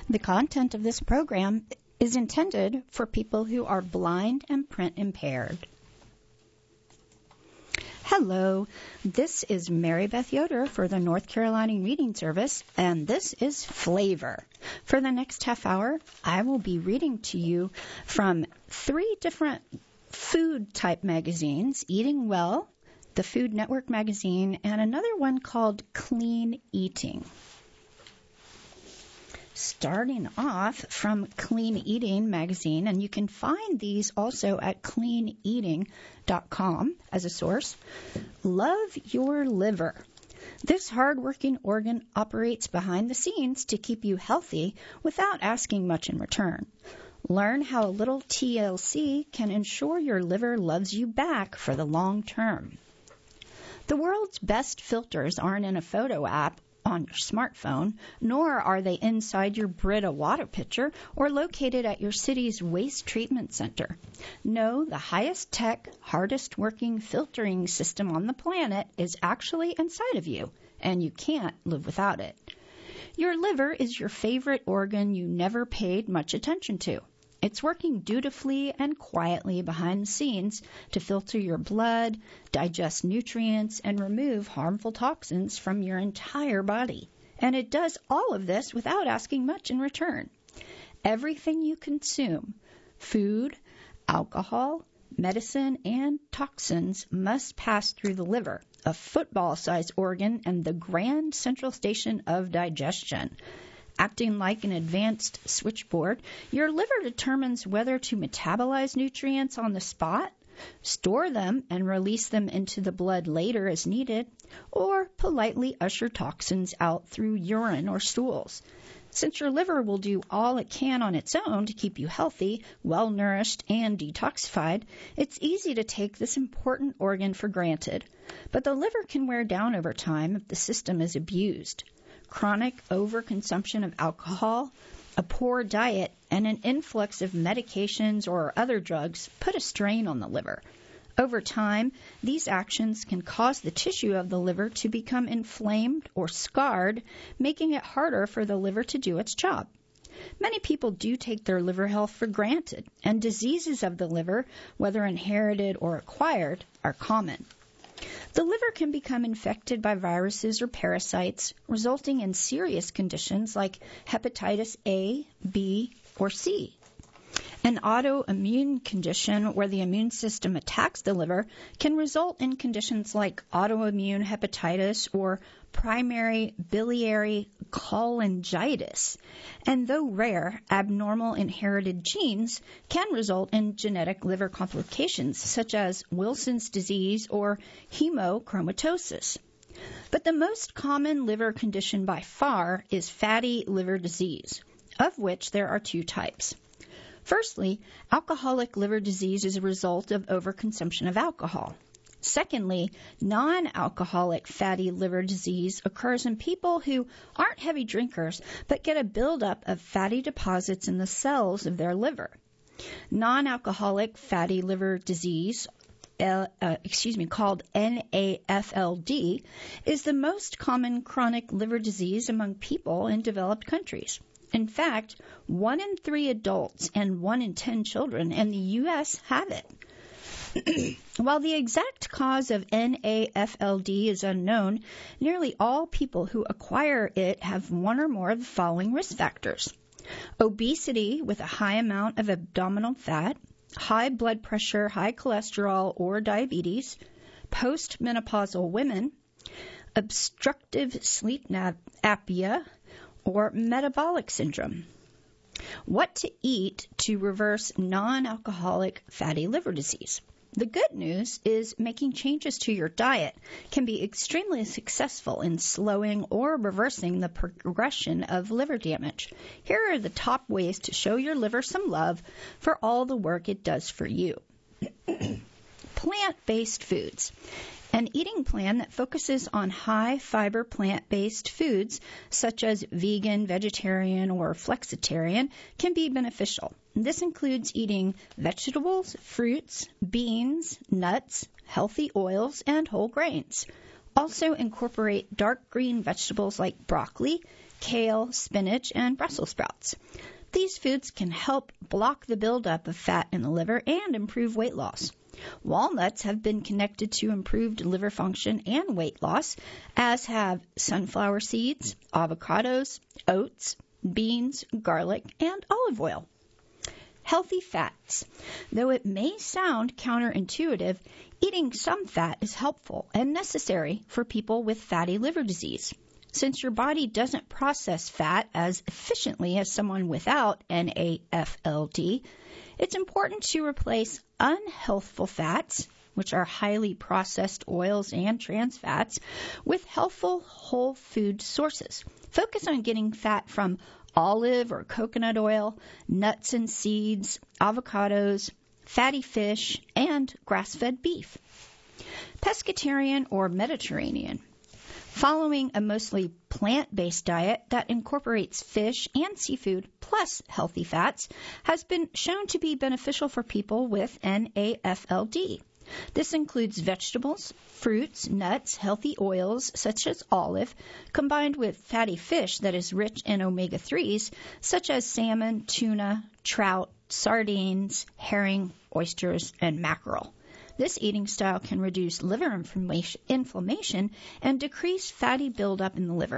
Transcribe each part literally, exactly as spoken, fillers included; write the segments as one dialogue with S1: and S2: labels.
S1: The content of this program is intended for people who are blind and print impaired. Hello, this is Mary Beth Yoder for the North Carolina Reading Service, and this is Flavor. For the next half hour, I will be reading to you from three different food-type magazines, Eating Well, the Food Network magazine, and another one called Clean Eating. Starting off from Clean Eating magazine, and you can find these also at clean eating dot com as a source. Love your liver. This hard-working organ operates behind the scenes to keep you healthy without asking much in return. Learn how a little T L C can ensure your liver loves you back for the long term. The world's best filters aren't in a photo app on your smartphone, nor are they inside your Brita water pitcher or located at your city's waste treatment center. No, the highest tech, hardest working filtering system on the planet is actually inside of you, and you can't live without it. Your liver is your favorite organ you never paid much attention to. It's working dutifully and quietly behind the scenes to filter your blood, digest nutrients, and remove harmful toxins from your entire body. And it does all of this without asking much in return. Everything you consume, food, alcohol, medicine, and toxins must pass through the liver, a football-sized organ and the grand central station of digestion. Acting like an advanced switchboard, your liver determines whether to metabolize nutrients on the spot, store them and release them into the blood later as needed, or politely usher toxins out through urine or stools. Since your liver will do all it can on its own to keep you healthy, well-nourished, and detoxified, it's easy to take this important organ for granted. But the liver can wear down over time if the system is abused. Chronic overconsumption of alcohol, a poor diet, and an influx of medications or other drugs put a strain on the liver. Over time, these actions can cause the tissue of the liver to become inflamed or scarred, making it harder for the liver to do its job. Many people do take their liver health for granted, and diseases of the liver, whether inherited or acquired, are common. The liver can become infected by viruses or parasites, resulting in serious conditions like hepatitis A, B, or C. An autoimmune condition where the immune system attacks the liver can result in conditions like autoimmune hepatitis or primary biliary cholangitis. And though rare, abnormal inherited genes can result in genetic liver complications such as Wilson's disease or hemochromatosis. But the most common liver condition by far is fatty liver disease, of which there are two types. Firstly, alcoholic liver disease is a result of overconsumption of alcohol. Secondly, non-alcoholic fatty liver disease occurs in people who aren't heavy drinkers but get a buildup of fatty deposits in the cells of their liver. Non-alcoholic fatty liver disease, uh, uh, excuse me, called N A F L D, is the most common chronic liver disease among people in developed countries. In fact, one in three adults and one in ten children in the U S have it. While the exact cause of N A F L D is unknown, nearly all people who acquire it have one or more of the following risk factors: obesity with a high amount of abdominal fat, high blood pressure, high cholesterol, or diabetes, postmenopausal women, obstructive sleep apnea, or metabolic syndrome. What to eat to reverse non-alcoholic fatty liver disease? The good news is making changes to your diet can be extremely successful in slowing or reversing the progression of liver damage. Here are the top ways to show your liver some love for all the work it does for you. Plant-based foods. An eating plan that focuses on high-fiber plant-based foods, such as vegan, vegetarian, or flexitarian, can be beneficial. This includes eating vegetables, fruits, beans, nuts, healthy oils, and whole grains. Also incorporate dark green vegetables like broccoli, kale, spinach, and Brussels sprouts. These foods can help block the buildup of fat in the liver and improve weight loss. Walnuts have been connected to improved liver function and weight loss, as have sunflower seeds, avocados, oats, beans, garlic, and olive oil. Healthy fats. Though it may sound counterintuitive, eating some fat is helpful and necessary for people with fatty liver disease. Since your body doesn't process fat as efficiently as someone without N A F L D, it's important to replace unhealthful fats, which are highly processed oils and trans fats, with healthful whole food sources. Focus on getting fat from olive or coconut oil, nuts and seeds, avocados, fatty fish, and grass-fed beef. Pescatarian or Mediterranean. Following a mostly plant-based diet that incorporates fish and seafood plus healthy fats has been shown to be beneficial for people with N A F L D. This includes vegetables, fruits, nuts, healthy oils such as olive, combined with fatty fish that is rich in omega threes such as salmon, tuna, trout, sardines, herring, oysters, and mackerel. This eating style can reduce liver inflammation and decrease fatty buildup in the liver.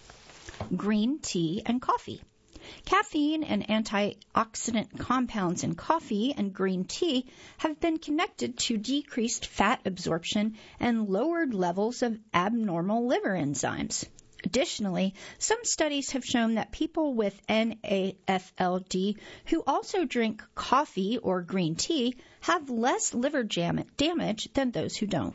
S1: Green tea and coffee. Caffeine and antioxidant compounds in coffee and green tea have been connected to decreased fat absorption and lowered levels of abnormal liver enzymes. Additionally, some studies have shown that people with N A F L D who also drink coffee or green tea have less liver jam- damage than those who don't.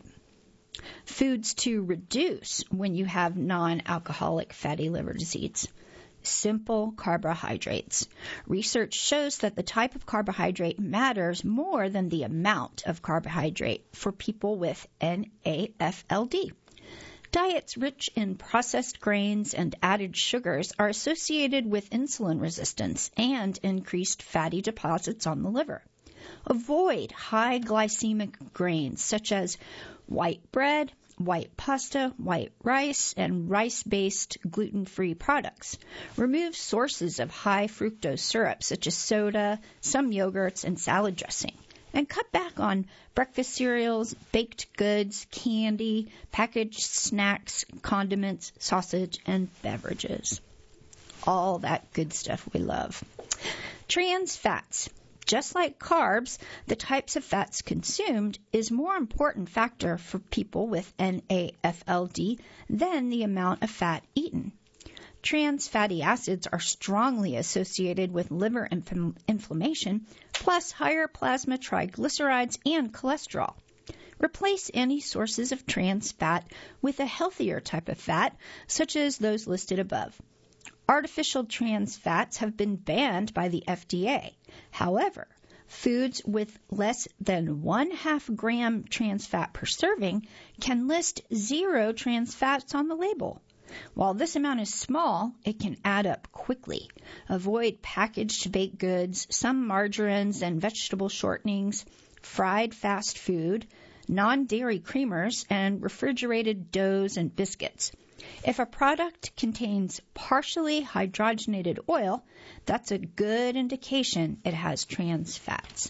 S1: Foods to reduce when you have non-alcoholic fatty liver disease. Simple carbohydrates. Research shows that the type of carbohydrate matters more than the amount of carbohydrate for people with N A F L D. Diets rich in processed grains and added sugars are associated with insulin resistance and increased fatty deposits on the liver. Avoid high glycemic grains such as white bread, white pasta, white rice, and rice-based gluten-free products. Remove sources of high fructose syrup such as soda, some yogurts, and salad dressing. And cut back on breakfast cereals, baked goods, candy, packaged snacks, condiments, sausage, and beverages. All that good stuff we love. Trans fats. Just like carbs, the types of fats consumed is a more important factor for people with N A F L D than the amount of fat eaten. Trans fatty acids are strongly associated with liver inf- inflammation, plus higher plasma triglycerides and cholesterol. Replace any sources of trans fat with a healthier type of fat, such as those listed above. Artificial trans fats have been banned by the F D A. However, foods with less than one half gram trans fat per serving can list zero trans fats on the label. While this amount is small, it can add up quickly. Avoid packaged baked goods, some margarines and vegetable shortenings, fried fast food, non-dairy creamers, and refrigerated doughs and biscuits. If a product contains partially hydrogenated oil, that's a good indication it has trans fats.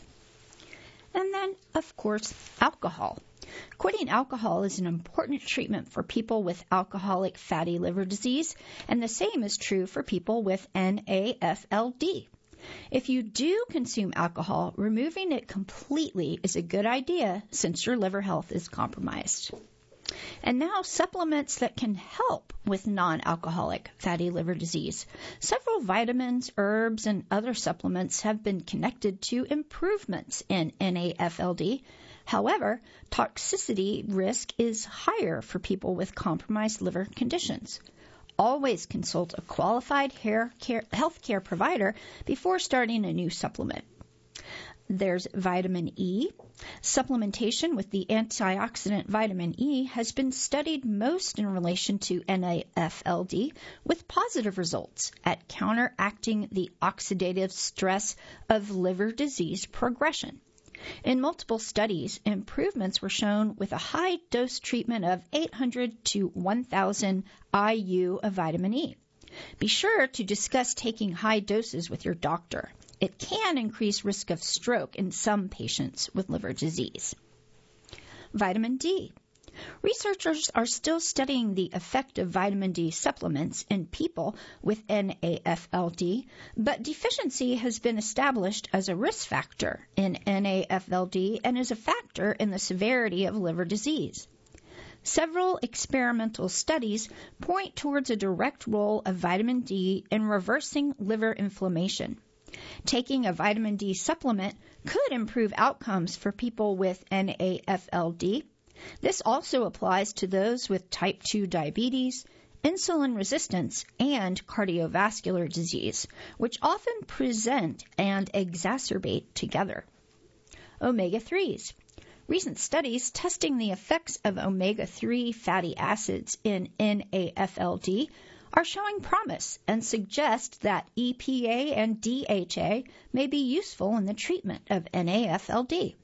S1: And then, of course, alcohol. Quitting alcohol is an important treatment for people with alcoholic fatty liver disease, and the same is true for people with N A F L D. If you do consume alcohol, removing it completely is a good idea since your liver health is compromised. And now supplements that can help with non-alcoholic fatty liver disease. Several vitamins, herbs, and other supplements have been connected to improvements in N A F L D. However, toxicity risk is higher for people with compromised liver conditions. Always consult a qualified hair care, health care provider before starting a new supplement. There's vitamin E. Supplementation with the antioxidant vitamin E has been studied most in relation to N A F L D with positive results at counteracting the oxidative stress of liver disease progression. In multiple studies, improvements were shown with a high-dose treatment of eight hundred to one thousand I U of vitamin E. Be sure to discuss taking high doses with your doctor. It can increase risk of stroke in some patients with liver disease. Vitamin D. Researchers are still studying the effect of vitamin D supplements in people with N A F L D, but deficiency has been established as a risk factor in N A F L D and is a factor in the severity of liver disease. Several experimental studies point towards a direct role of vitamin D in reversing liver inflammation. Taking a vitamin D supplement could improve outcomes for people with N A F L D. This also applies to those with type two diabetes, insulin resistance, and cardiovascular disease, which often present and exacerbate together. omega threes. Recent studies testing the effects of omega three fatty acids in N A F L D are showing promise and suggest that E P A and D H A may be useful in the treatment of N A F L D.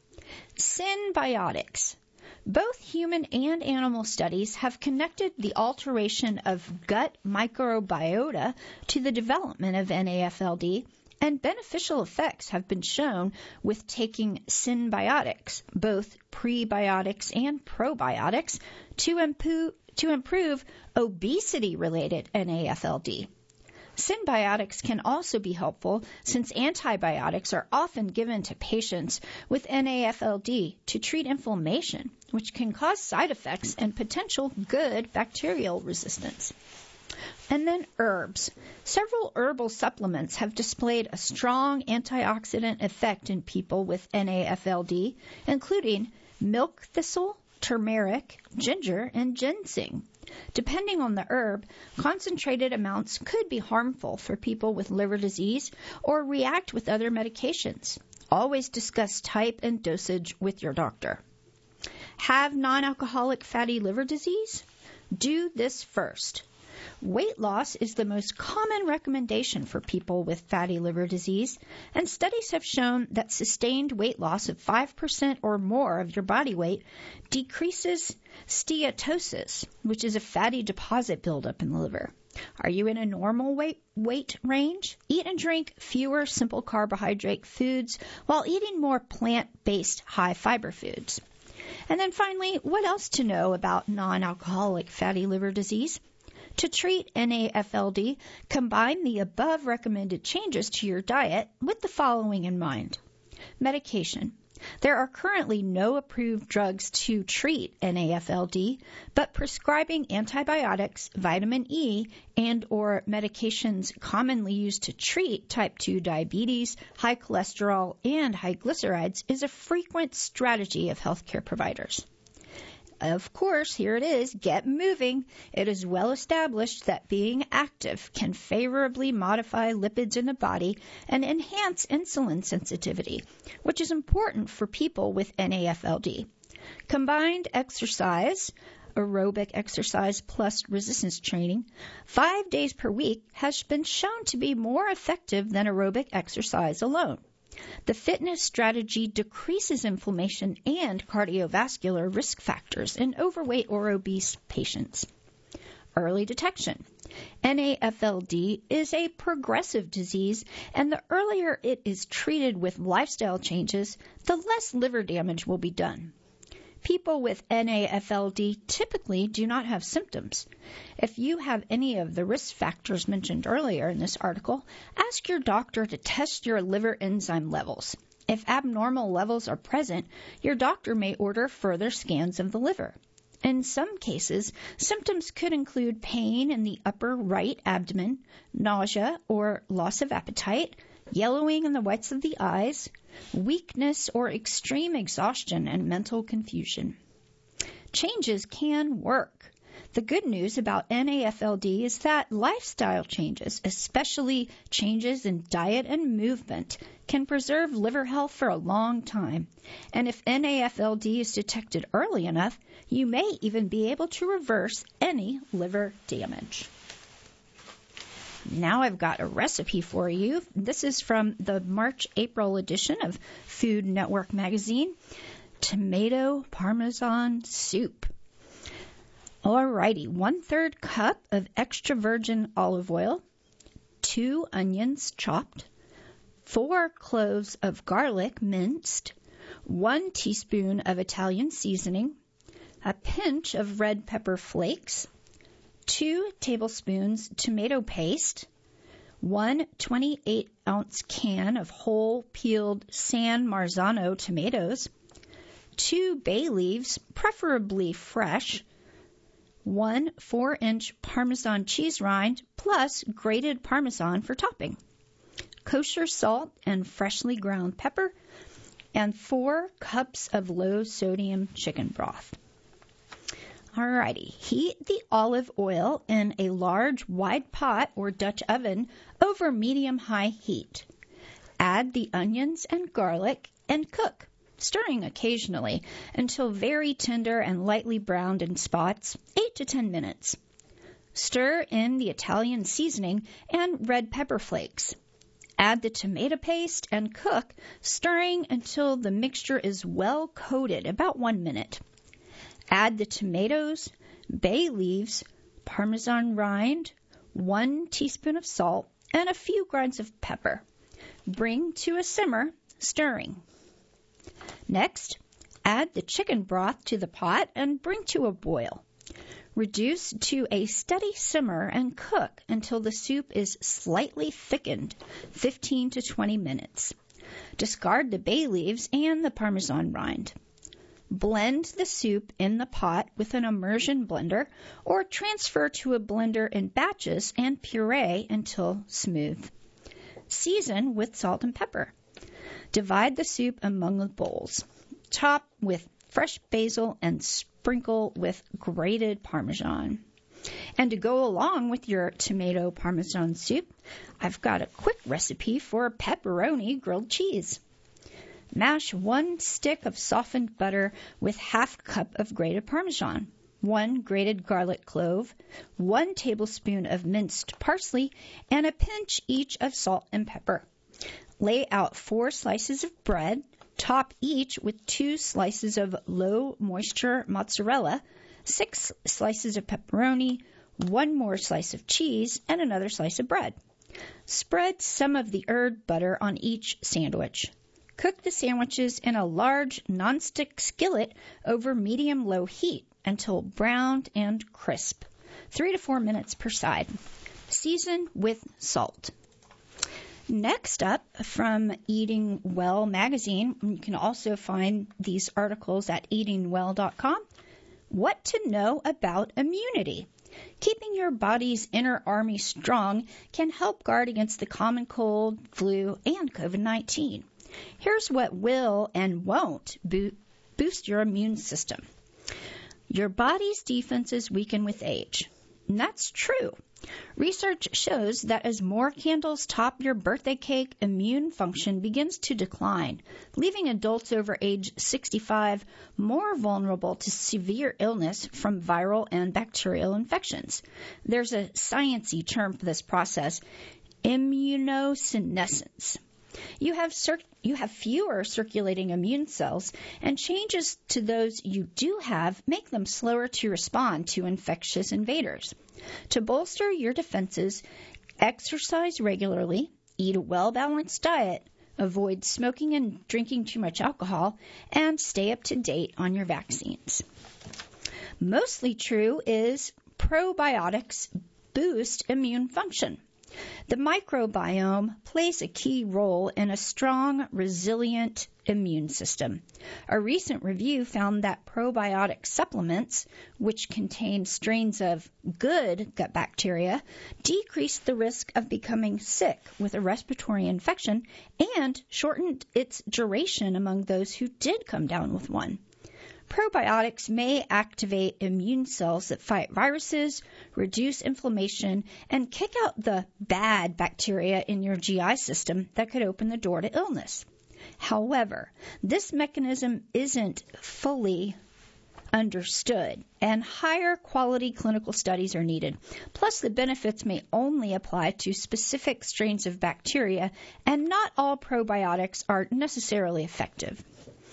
S1: Synbiotics. Both human and animal studies have connected the alteration of gut microbiota to the development of N A F L D, and beneficial effects have been shown with taking synbiotics, both prebiotics and probiotics, to improve, to improve obesity-related N A F L D. Synbiotics can also be helpful since antibiotics are often given to patients with N A F L D to treat inflammation, which can cause side effects and potential good bacterial resistance. And then herbs. Several herbal supplements have displayed a strong antioxidant effect in people with N A F L D, including milk thistle, turmeric, ginger, and ginseng. Depending on the herb, concentrated amounts could be harmful for people with liver disease or react with other medications. Always discuss type and dosage with your doctor. Have non-alcoholic fatty liver disease? Do this first. Weight loss is the most common recommendation for people with fatty liver disease, and studies have shown that sustained weight loss of five percent or more of your body weight decreases steatosis, which is a fatty deposit buildup in the liver. Are you in a normal weight, weight range? Eat and drink fewer simple carbohydrate foods while eating more plant-based high-fiber foods. And then finally, what else to know about non-alcoholic fatty liver disease? To treat N A F L D, combine the above recommended changes to your diet with the following in mind. Medication. There are currently no approved drugs to treat N A F L D, but prescribing antibiotics, vitamin E, and or medications commonly used to treat type two diabetes, high cholesterol, and high glycerides is a frequent strategy of healthcare providers. Of course, here it is, get moving. It is well established that being active can favorably modify lipids in the body and enhance insulin sensitivity, which is important for people with N A F L D. Combined exercise, aerobic exercise plus resistance training, five days per week has been shown to be more effective than aerobic exercise alone. The fitness strategy decreases inflammation and cardiovascular risk factors in overweight or obese patients. Early detection. N A F L D is a progressive disease, and the earlier it is treated with lifestyle changes, the less liver damage will be done. People with N A F L D typically do not have symptoms. If you have any of the risk factors mentioned earlier in this article, ask your doctor to test your liver enzyme levels. If abnormal levels are present, your doctor may order further scans of the liver. In some cases, symptoms could include pain in the upper right abdomen, nausea or loss of appetite, yellowing in the whites of the eyes, weakness or extreme exhaustion, and mental confusion. Changes can work. The good news about N A F L D is that lifestyle changes, especially changes in diet and movement, can preserve liver health for a long time. And if N A F L D is detected early enough, you may even be able to reverse any liver damage. Now I've got a recipe for you. This is from the March-April edition of Food Network magazine. Tomato Parmesan soup. Alrighty, one-third cup of extra virgin olive oil, two onions chopped, four cloves of garlic minced, one teaspoon of Italian seasoning, a pinch of red pepper flakes, two tablespoons tomato paste, one twenty-eight ounce can of whole peeled San Marzano tomatoes, two bay leaves, preferably fresh, one four-inch Parmesan cheese rind, plus grated Parmesan for topping, kosher salt and freshly ground pepper, and four cups of low-sodium chicken broth. Alrighty, heat the olive oil in a large wide pot or Dutch oven over medium-high heat. Add the onions and garlic and cook, stirring occasionally until very tender and lightly browned in spots, eight to ten minutes. Stir in the Italian seasoning and red pepper flakes. Add the tomato paste and cook, stirring until the mixture is well coated, about one minute. Add the tomatoes, bay leaves, Parmesan rind, one teaspoon of salt, and a few grinds of pepper. Bring to a simmer, stirring. Next, add the chicken broth to the pot and bring to a boil. Reduce to a steady simmer and cook until the soup is slightly thickened, fifteen to twenty minutes. Discard the bay leaves and the Parmesan rind. Blend the soup in the pot with an immersion blender or transfer to a blender in batches and puree until smooth. Season with salt and pepper. Divide the soup among the bowls. Top with fresh basil and sprinkle with grated Parmesan. And to go along with your tomato Parmesan soup, I've got a quick recipe for pepperoni grilled cheese. Mash one stick of softened butter with half cup of grated Parmesan, one grated garlic clove, one tablespoon of minced parsley, and a pinch each of salt and pepper. Lay out four slices of bread, top each with two slices of low-moisture mozzarella, six slices of pepperoni, one more slice of cheese, and another slice of bread. Spread some of the herb butter on each sandwich. Cook the sandwiches in a large nonstick skillet over medium-low heat until browned and crisp, three to four minutes per side. Season with salt. Next up, from Eating Well magazine, you can also find these articles at eating well dot com. What to know about immunity. Keeping your body's inner army strong can help guard against the common cold, flu, and covid nineteen. Here's what will and won't bo- boost your immune system. Your body's defenses weaken with age. And that's true. Research shows that as more candles top your birthday cake, immune function begins to decline, leaving adults over age sixty-five more vulnerable to severe illness from viral and bacterial infections. There's a sciencey term for this process, immunosenescence. You have cir- you have fewer circulating immune cells, and changes to those you do have make them slower to respond to infectious invaders. To bolster your defenses, exercise regularly, eat a well-balanced diet, avoid smoking and drinking too much alcohol, and stay up to date on your vaccines. Mostly true is probiotics boost immune function. The microbiome plays a key role in a strong, resilient immune system. A recent review found that probiotic supplements, which contain strains of good gut bacteria, decreased the risk of becoming sick with a respiratory infection and shortened its duration among those who did come down with one. Probiotics may activate immune cells that fight viruses, reduce inflammation, and kick out the bad bacteria in your G I system that could open the door to illness. However, this mechanism isn't fully understood, and higher quality clinical studies are needed. Plus, the benefits may only apply to specific strains of bacteria, and not all probiotics are necessarily effective.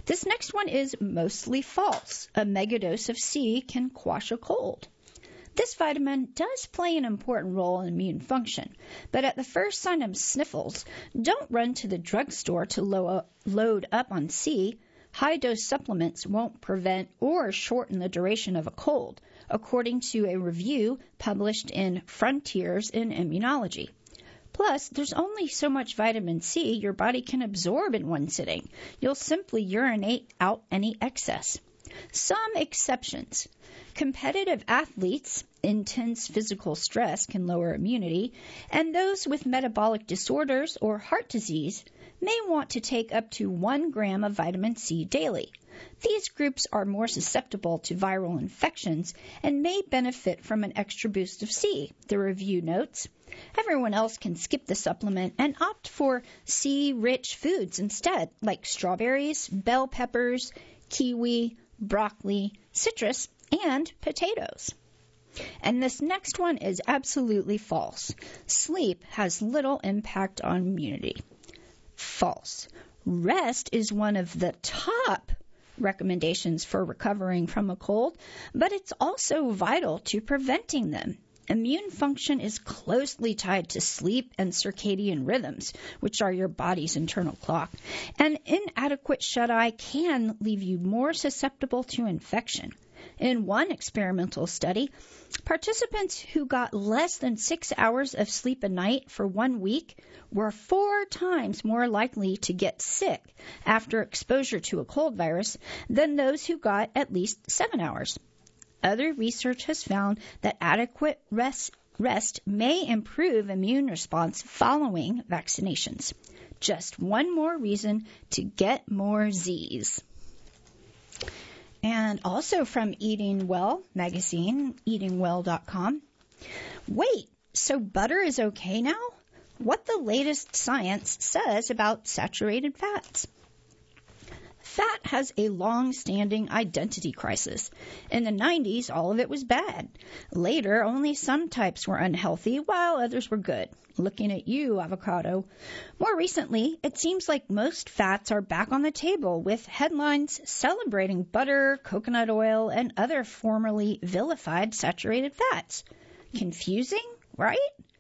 S1: This next one is mostly false. A megadose of C can quash a cold. This vitamin does play an important role in immune function, but at the first sign of sniffles, don't run to the drugstore to lo- load up on C. High-dose supplements won't prevent or shorten the duration of a cold, according to a review published in Frontiers in Immunology. Plus, there's only so much vitamin C your body can absorb in one sitting. You'll simply urinate out any excess. Some exceptions. Competitive athletes, intense physical stress can lower immunity, and those with metabolic disorders or heart disease may want to take up to one gram of vitamin C daily. These groups are more susceptible to viral infections and may benefit from an extra boost of C, the review notes. Everyone else can skip the supplement and opt for C-rich foods instead, like strawberries, bell peppers, kiwi, broccoli, citrus, and potatoes. And this next one is absolutely false. Sleep has little impact on immunity. False. Rest is one of the top recommendations for recovering from a cold, but it's also vital to preventing them. Immune function is closely tied to sleep and circadian rhythms, which are your body's internal clock. And inadequate shut-eye can leave you more susceptible to infection. In one experimental study, participants who got less than six hours of sleep a night for one week were four times more likely to get sick after exposure to a cold virus than those who got at least seven hours. Other research has found that adequate rest, rest may improve immune response following vaccinations. Just one more reason to get more Z's. And also from Eating Well magazine, eating well dot com. Wait, so butter is okay now? What the latest science says about saturated fats. Fat has a long-standing identity crisis. In the nineties, all of it was bad. Later, only some types were unhealthy, while others were good. Looking at you, avocado. More recently, it seems like most fats are back on the table, with headlines celebrating butter, coconut oil, and other formerly vilified saturated fats. Confusing, right?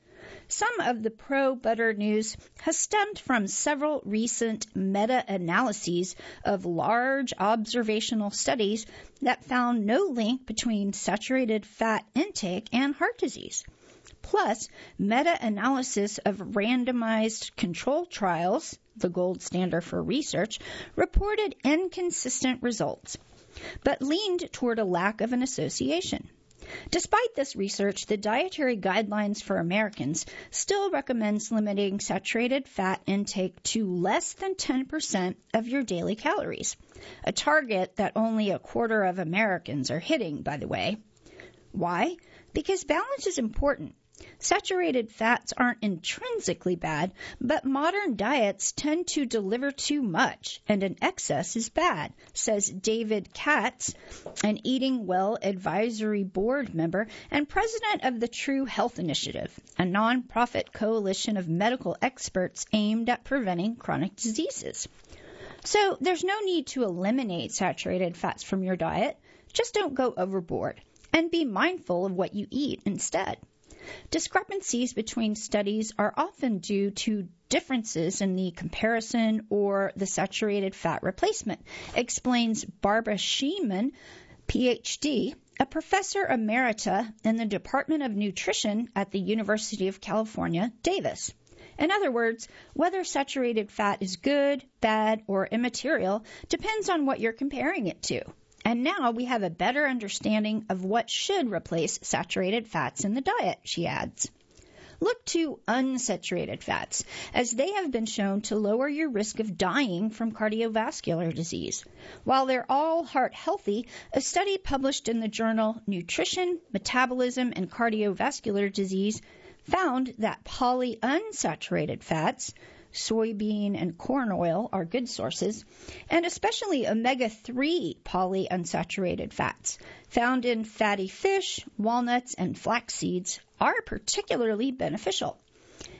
S1: Some of the pro-butter news has stemmed from several recent meta-analyses of large observational studies that found no link between saturated fat intake and heart disease. Plus, meta-analysis of randomized control trials, the gold standard for research, reported inconsistent results, but leaned toward a lack of an association. Despite this research, the Dietary Guidelines for Americans still recommends limiting saturated fat intake to less than ten percent of your daily calories, a target that only a quarter of Americans are hitting, by the way. Why? Because balance is important. Saturated fats aren't intrinsically bad, but modern diets tend to deliver too much, and an excess is bad, says David Katz, an Eating Well Advisory Board member and president of the True Health Initiative, a nonprofit coalition of medical experts aimed at preventing chronic diseases. So there's no need to eliminate saturated fats from your diet. Just don't go overboard, and be mindful of what you eat instead. Discrepancies between studies are often due to differences in the comparison or the saturated fat replacement, explains Barbara Sheeman, P H D, a professor emerita in the Department of Nutrition at the University of California, Davis. In other words, whether saturated fat is good, bad, or immaterial depends on what you're comparing it to. And now we have a better understanding of what should replace saturated fats in the diet, she adds. Look to unsaturated fats, as they have been shown to lower your risk of dying from cardiovascular disease. While they're all heart healthy, a study published in the journal Nutrition, Metabolism, and Cardiovascular Disease found that polyunsaturated fats, soybean and corn oil, are good sources, and especially omega three polyunsaturated fats found in fatty fish, walnuts, and flax seeds are particularly beneficial.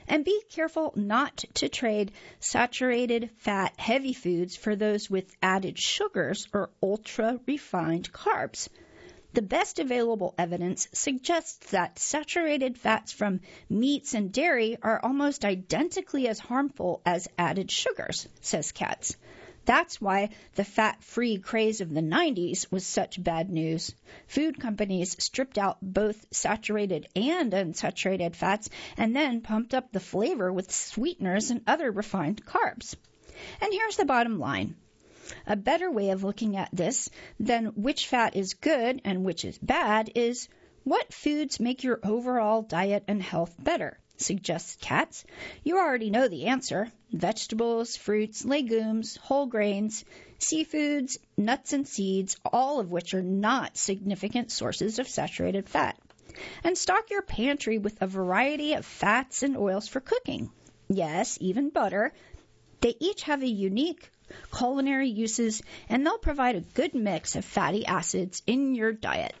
S1: And be careful not to trade saturated fat heavy foods for those with added sugars or ultra-refined carbs. The best available evidence suggests that saturated fats from meats and dairy are almost identically as harmful as added sugars, says Katz. That's why the fat-free craze of the nineties was such bad news. Food companies stripped out both saturated and unsaturated fats and then pumped up the flavor with sweeteners and other refined carbs. And here's the bottom line. A better way of looking at this than which fat is good and which is bad is what foods make your overall diet and health better, suggests Katz. You already know the answer. Vegetables, fruits, legumes, whole grains, seafoods, nuts and seeds, all of which are not significant sources of saturated fat. And stock your pantry with a variety of fats and oils for cooking. Yes, even butter. They each have a unique culinary uses, and they'll provide a good mix of fatty acids in your diet.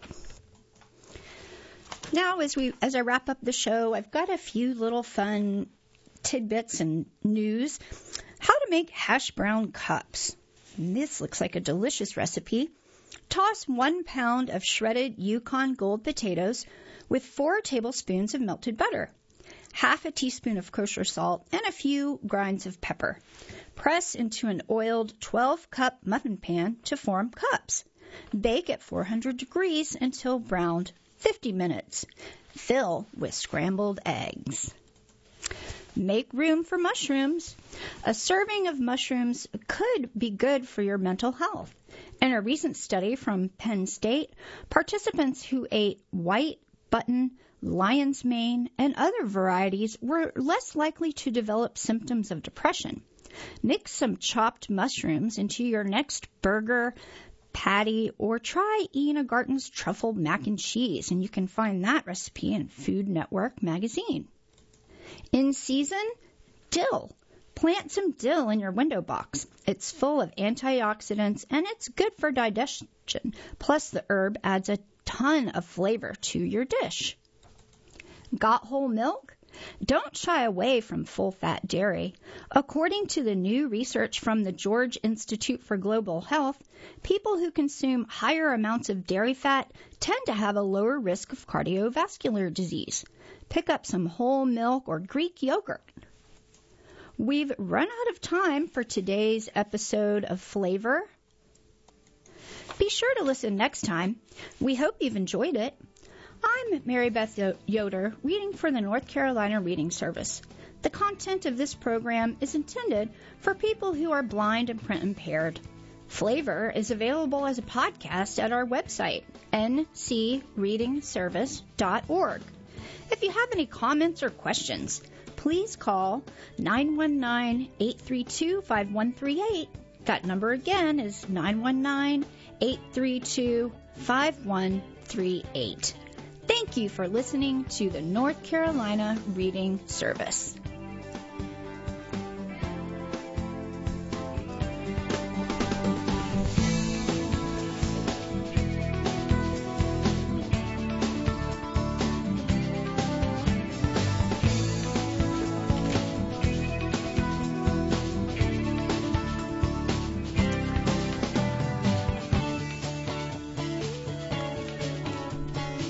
S1: Now, as we as I wrap up the show, I've got a few little fun tidbits and news. How to make hash brown cups. And this looks like a delicious recipe. Toss one pound of shredded Yukon Gold potatoes with four tablespoons of melted butter, half a teaspoon of kosher salt, and a few grinds of pepper. Press into an oiled twelve-cup muffin pan to form cups. Bake at four hundred degrees until browned, fifty minutes. Fill with scrambled eggs. Make room for mushrooms. A serving of mushrooms could be good for your mental health. In a recent study from Penn State, participants who ate white button, lion's mane, and other varieties were less likely to develop symptoms of depression. Mix some chopped mushrooms into your next burger, patty, or try Ina Garten's truffle mac and cheese, and you can find that recipe in Food Network magazine. In season, dill. Plant some dill in your window box. It's full of antioxidants and it's good for digestion. Plus, the herb adds a ton of flavor to your dish. Got whole milk? Don't shy away from full-fat dairy. According to the new research from the George Institute for Global Health, people who consume higher amounts of dairy fat tend to have a lower risk of cardiovascular disease. Pick up some whole milk or Greek yogurt. We've run out of time for today's episode of Flavor. Be sure to listen next time. We hope you've enjoyed it. I'm Mary Beth Yoder, reading for the North Carolina Reading Service. The content of this program is intended for people who are blind and print impaired. Flavor is available as a podcast at our website, n c reading service dot org. If you have any comments or questions, please call nine one nine, eight three two, five one three eight. That number again is nine one nine, eight three two, five one three eight. Thank you for listening to the North Carolina Reading Service.